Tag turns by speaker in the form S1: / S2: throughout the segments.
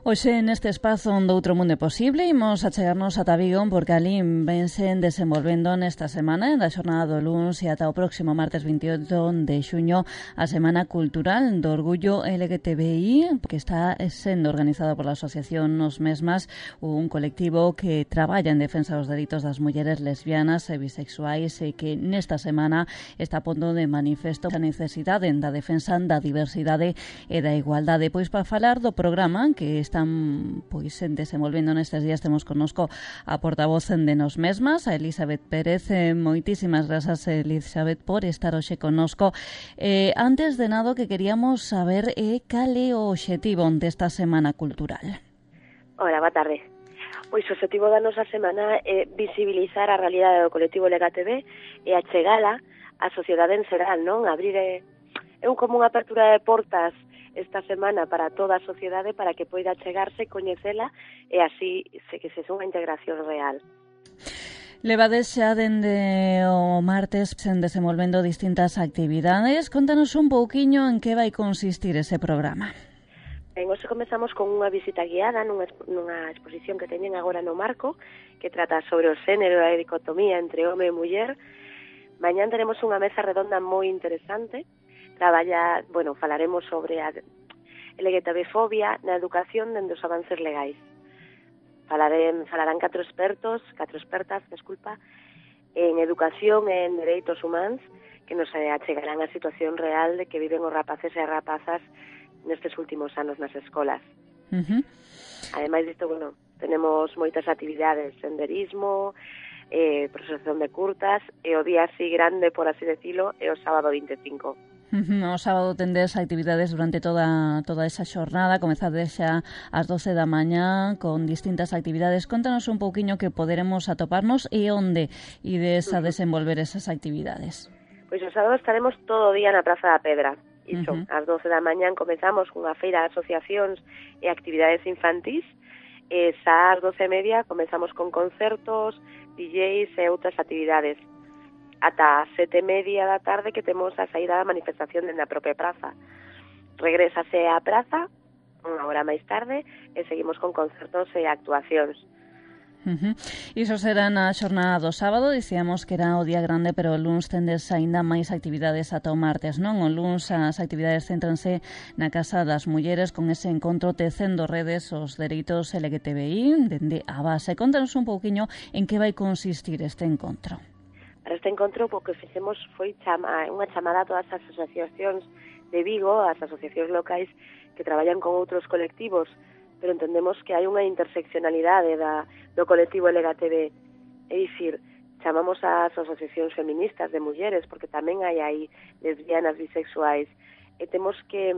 S1: Hoxe neste espazo onde outro mundo é posible imos achegarnos ata Vigo porque ali vense desenvolvendo nesta semana da xornada do luns e ata o próximo martes 28 de xuño a Semana Cultural do Orgullo LGTBI que está sendo organizada pola Asociación Nos Mesmas, un colectivo que traballa en defensa dos dereitos das mulleres lesbianas e bisexuais e que nesta semana está pondo de manifesto a necesidade da defensa da diversidade e da igualdade. Pois para falar do programa que están desenvolvendo nestes días temos connosco a portavoz de Nos Mesmas, a Elizabeth Pérez. Moitísimas grazas, Elizabeth, por estar hoxe connosco. Antes de nada, que queríamos saber cal é o obxectivo desta Semana Cultural.
S2: Hola, boa tarde. Pois o obxectivo da nosa semana é visibilizar a realidade do colectivo LGTB e achegala á sociedade en xeral, non? Abrir como unha apertura de portas esta semana para toda a sociedade para que poida chegarse, coñecela e así que se unha integración real.
S1: Levades xa dende o martes desenvolvendo distintas actividades. Contanos un pouquiño en que vai consistir ese programa.
S2: Hoxe comezamos con unha visita guiada nunha exposición que teñen agora no Marco, que trata sobre o xénero e a dicotomía entre home e muller. Mañán teremos unha mesa redonda moi interesante. Falaremos sobre a LGTB-fobia na educación dende os avances legais. Falarán catro expertas, en educación e en dereitos humanos que nos achegarán a situación real de que viven os rapaces e as rapazas nestes últimos anos nas escolas. Ademais disto, tenemos moitas actividades, senderismo, procesión de curtas, e o día así grande, por así decirlo, é o sábado 25.
S1: O sábado tendes actividades durante toda esa xornada, comezades xa ás 12 da mañá con distintas actividades. Contanos un pouquiño que poderemos atoparnos e onde ides a desenvolver esas actividades.
S2: Pois o sábado estaremos todo o día na Praza da Pedra. Iso, ás 12 da mañá comezamos cunha feira de asociacións e actividades infantís, e xa ás 12:30 comezamos con concertos, DJs e outras actividades. Ata as 7:30 da tarde que temos a saída da manifestación dende a propia praza. Regrésase á praza unha hora máis tarde e seguimos con concertos e actuacións.
S1: Iso será na xornada do sábado. Dicíamos que era o día grande, pero o luns tendes aínda máis actividades ata o martes, non? O luns as actividades céntranse na Casa das Mulleres con ese encontro tecendo redes os dereitos LGTBI dende a base. Contanos un pouquiño en que vai consistir este encontro.
S2: Para este encontro, o que fixemos foi unha chamada a todas as asociacións de Vigo, as asociacións locais que traballan con outros colectivos, pero entendemos que hai unha interseccionalidade do colectivo LGTB. É dicir, chamamos ás asociacións feministas de mulleres, porque tamén hai aí lesbianas, bisexuais, e temos que,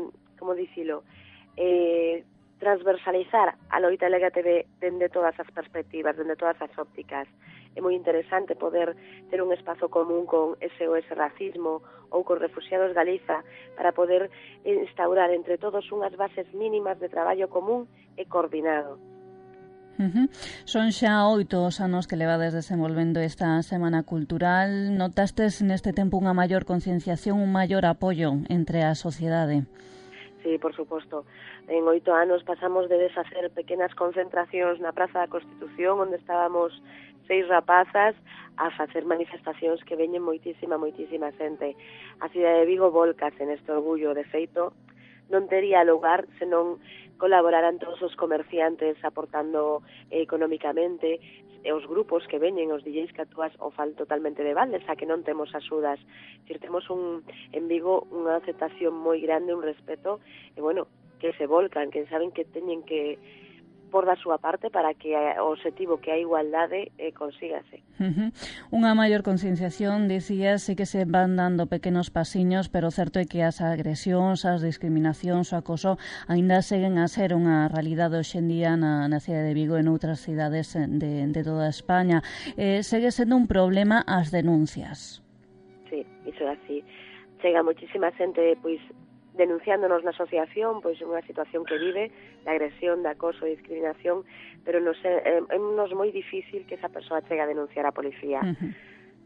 S2: transversalizar a loita LGTB dende todas as perspectivas, dende todas as ópticas. É moi interesante poder ter un espazo común con SOS Racismo ou con Refuxiados Galiza para poder instaurar entre todos unhas bases mínimas de traballo común e coordinado.
S1: Son xa 8 os anos que levades desenvolvendo esta Semana Cultural. Notastes neste tempo unha maior concienciación, un maior apoio entre a sociedade?
S2: Sí, por suposto. En 8 anos pasamos de desfacer pequenas concentracións na Praza da Constitución, onde estábamos 6 rapazas, a facer manifestacións que veñen moitísima xente. A cidade de Vigo volcase neste orgullo. De feito, non tería lugar se non colaboraran todos os comerciantes aportando económicamente, e os grupos que veñen, os DJs que actúas o fan totalmente de balde, xa que non temos axudas. Temos en Vigo unha aceptación moi grande, un respeto, e que se volcan, que saben que teñen que por da súa parte para que o obxectivo que a igualdade consígase.
S1: Unha maior concienciación, dicías, sí que se van dando pequenos pasiños, pero certo é que as agresións, as discriminacións, o acoso aínda seguen a ser unha realidade hoxe en día na cidade de Vigo e noutras cidades de toda España. Segue sendo un problema as denuncias.
S2: Sí, iso é así. Chega moitísima xente, denunciándonos na asociación, unha situación que vive de agresión, de acoso, de discriminación, pero é moi difícil que esa persoa chegue a denunciar a policía.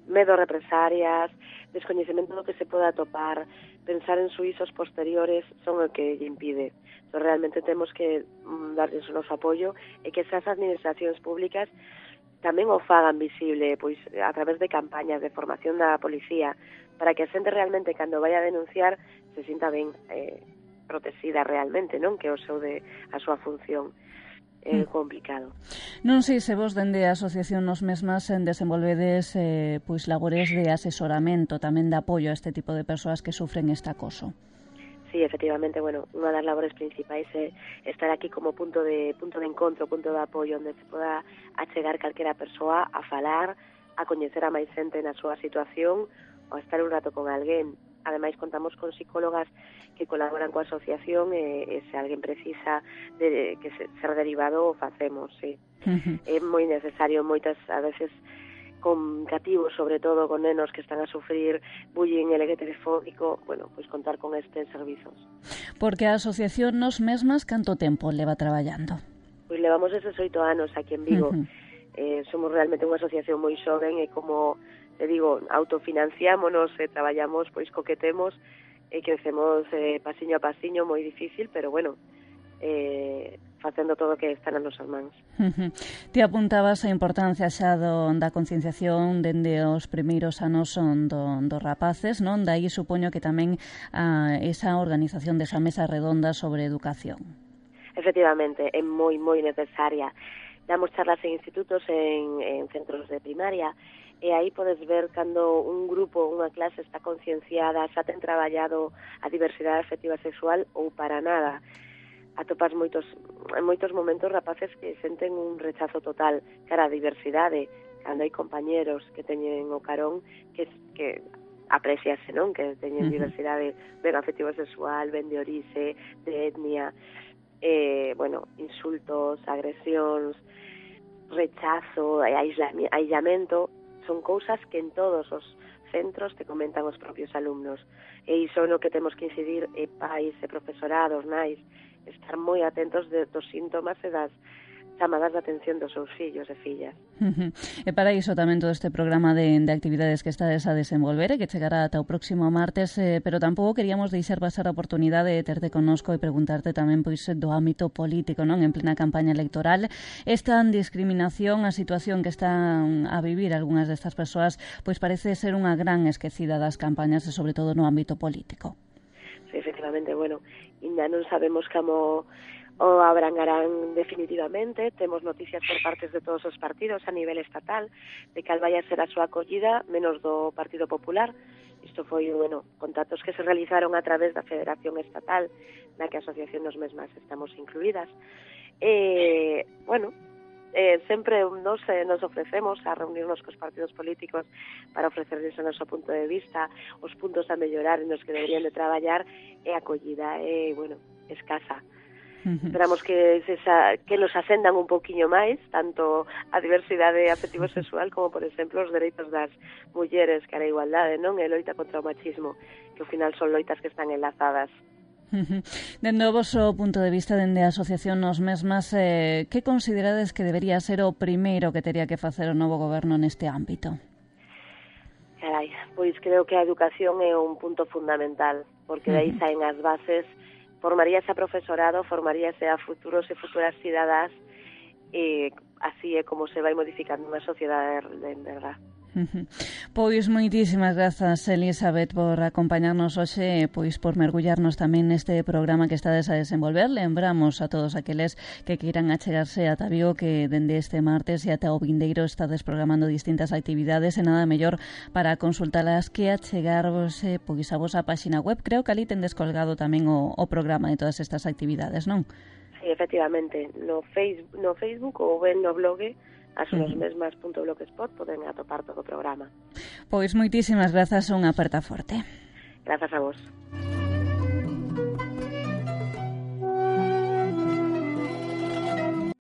S2: medo a represalias, descoñecemento do que se poda atopar, pensar en suizos posteriores son o que lle impide. Entón, realmente temos que darles o noso apoio e que esas administracións públicas tamén o fagan visible, pois a través de campañas de formación da policía, para que a xente realmente, cando vai a denunciar, se sinta ben protegida realmente, non? Que é a súa función. É complicado.
S1: Non sei se vos dende a asociación nos mesmas desenvolvedes pois labores de asesoramento, tamén de apoio a este tipo de persoas que sufren este acoso.
S2: Sí, efectivamente, bueno, unha das labores principais é estar aquí como punto de encontro, punto de apoio, onde se poda achegar calquera persoa a falar, a coñecer a máis xente na súa situación ou a estar un rato con alguén. Ademais, contamos con psicólogas que colaboran coa asociación e se alguén precisa de que ser derivado o facemos, sí. É moi necesario, moitas, a veces, con cativos, sobre todo con nenos que están a sufrir bullying LGTB-fóbico, bueno, pois contar con estes servizos.
S1: Porque a asociación nos mesmas canto tempo leva traballando?
S2: Pois levamos eses 8 anos aquí en Vigo. Somos realmente unha asociación moi xoven e como te digo, autofinanciámonos e traballamos, pois coquetemos e crecemos pasiño a pasiño, moi difícil, pero bueno, facendo todo o que está nas nosas mans.
S1: Ti apuntabas a importancia xa da concienciación dende os primeiros anos dos rapaces, non? Daí supoño que tamén esa organización desa mesa redonda sobre educación.
S2: Efectivamente, é moi, moi necesaria. Damos charlas en institutos, en centros de primaria, e aí podes ver cando un grupo, unha clase está concienciada, xa ten traballado a diversidade afectiva sexual ou para nada. Atopas en moitos momentos rapaces que senten un rechazo total cara á diversidade, cando hai compañeros que teñen o carón que apreciase, non? Que teñen diversidade ben afectiva sexual, ben de orixe, de etnia, bueno, insultos, agresións, rechazo, aillamento, son cousas que en todos os centros te comentan os propios alumnos. E iso no que temos que incidir pais e profesorados, nais, estar moi atentos dos síntomas e das chamadas de atención dos seus fillos e fillas.
S1: E para iso tamén todo este programa de actividades que estades a desenvolver e que chegará ata o próximo martes, pero tampouco queríamos deixar pasar a oportunidade de terte connosco e preguntarte tamén pois do ámbito político, non? En plena campaña electoral, esta discriminación, a situación que están a vivir algunhas destas persoas, pois parece ser unha gran esquecida das campañas e sobre todo no ámbito político.
S2: Sí, efectivamente, bueno, ainda non sabemos como o abrangarán definitivamente. Temos noticias por partes de todos os partidos a nivel estatal de cal vai a ser a súa acollida, menos do Partido Popular. Isto foi, bueno, contactos que se realizaron a través da Federación Estatal, na que a asociación nos mesmas estamos incluídas. Bueno, sempre nos ofrecemos a reunirnos cos partidos políticos para ofrecerles o noso punto de vista, os puntos a mellorar nos que deberían de traballar, e a acollida é, bueno, escasa. Esperamos que nos asendan un pouquiño máis, tanto a diversidade afectivo-sexual como, por exemplo, os dereitos das mulleres, que a igualdade, non? E loita contra o machismo, que ao final son loitas que están enlazadas.
S1: Dende o vosso punto de vista, dende a asociación nos mesmas, que considerades que debería ser o primeiro que teria que facer o novo goberno neste ámbito?
S2: Carai, pois creo que a educación é un punto fundamental, porque de aí saen as bases. Formaríase a profesorado, formaríase a futuros e futuras cidadás, e así é como se vai modificando unha sociedade de verdad.
S1: Pois moitísimas grazas, Elizabeth, por acompañarnos hoxe, pois por mergullarnos tamén neste programa que estades a desenvolver. Lembramos a todos aqueles que queiran achegarse a Vigo que dende este martes e ata o vindeiro estades programando distintas actividades e nada mellor para consultalas que achegarvos pois a vosa páxina web. Creo que ali tendes colgado tamén o programa de todas estas actividades, non?
S2: Sí, efectivamente, no Facebook ou ben no blog asonosmesmas.blogspot poden atopar todo o programa.
S1: Pois moitísimas grazas, unha aperta forte.
S2: Grazas a vos.